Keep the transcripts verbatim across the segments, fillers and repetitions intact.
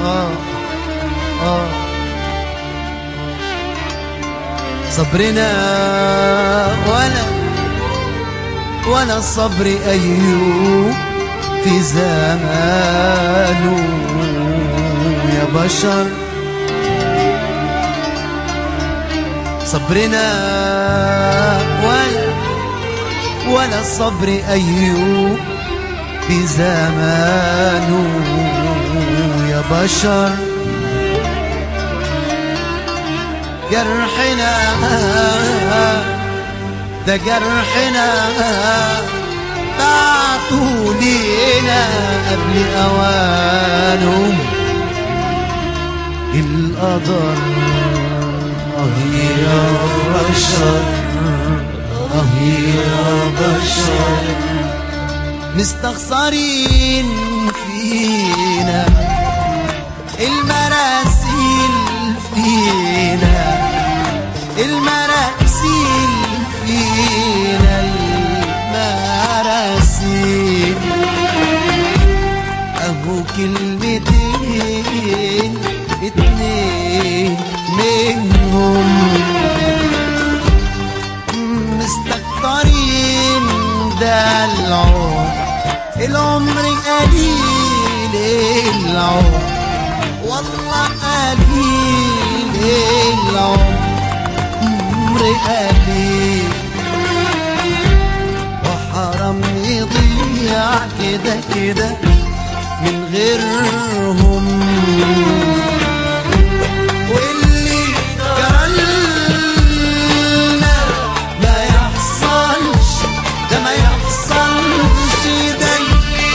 آه آه صبرنا ولا ولا صبر أيوب في زمانه يا بشر. صبرنا ولا ولا صبر أيوب في زمانه يا بشر. جرحنا ده جرحنا بعتوا لينا قبل أوانهم القدر. آه يا بشر آه يا بشر مستخسرين فينا المراسيل فينا المراسيل فينا المراسيل. أهو كلمتين اتنين منهم مستكترين ده العمر العمر قليل العمر والله قليل العمر قليل وحرام يضيع كده كده من غيرهم. واللي جرالنا ما يحصلش ده ما يحصلش ده اللي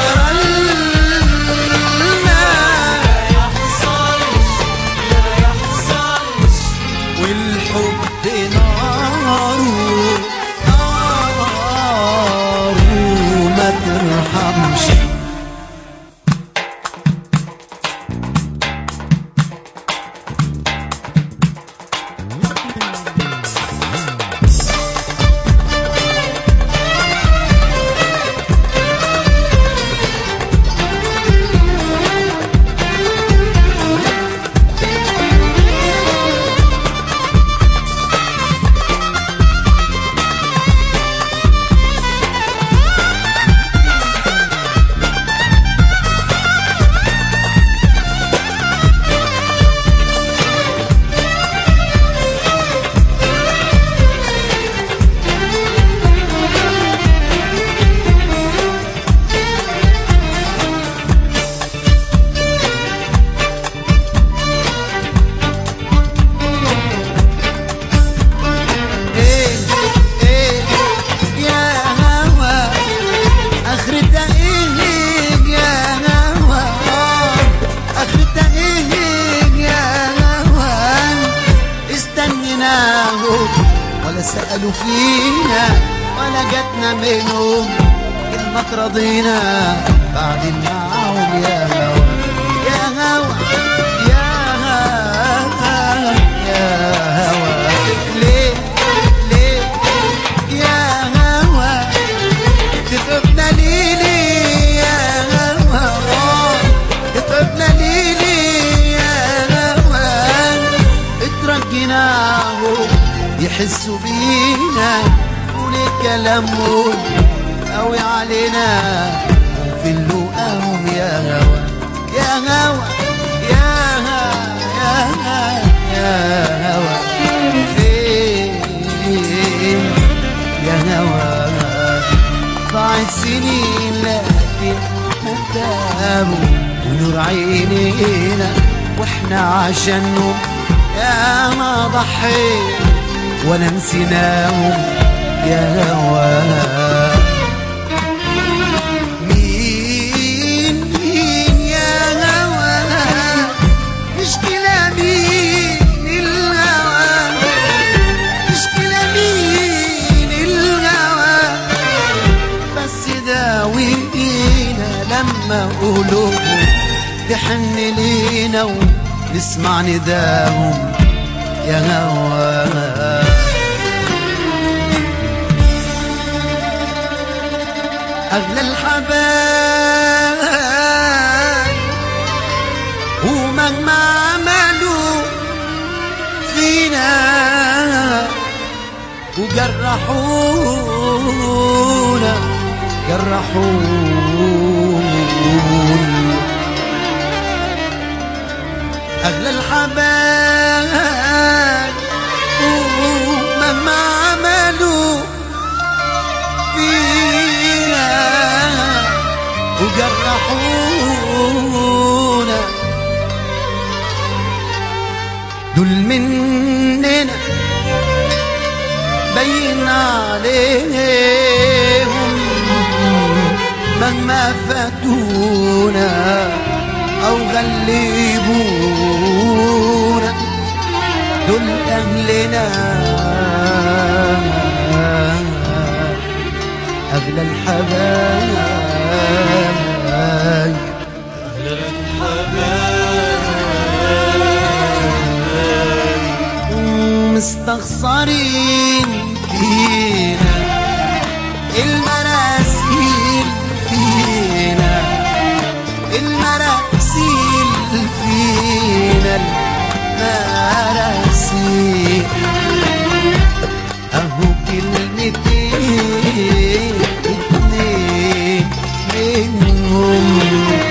جرالنا ما يحصلش ده ما يحصلش. والحب نار نار ما ترحمش. ولا سألوا فينا ولا جاتنا منهم كلمة ترضينا بعد معاهم يا هوا يا هوا يا هوا يا هوا. ليه ليه يا هوا تتعبنا ليه ليه يا هوا تتعبنا ليه ليه يا هوا. اترجيناهم يحسوا بينا وليه كلامهم قوي علينا وفي اللقاهم يا هوا يا هوا يا هوا يا هوا يا هوا فين يا هوا. ضاعت سنين لكن نداموا ونور عينينا واحنا عشانهم يا ما ضحينا ولا نسيناهم يا هوا. مين مين يا هوا مشكلة مين الهوى مشكلة مين الهوى. بس داوينا لما قلوبهم تحن لينا ونسمع نداهم يا هوا. أغلى الحبايب جرحونا جرحونا أغلى الحبايب مهما عملوا فينا وجرحونا دول مننا بين عليهم مهما فاتونا أو غلبونا دول أهلنا أغلى الحبايب أغلى الحبايب مستخسرين فينا المراسيل فينا المراسيل فينا المراسيل أهو كلمتين اتنين منهم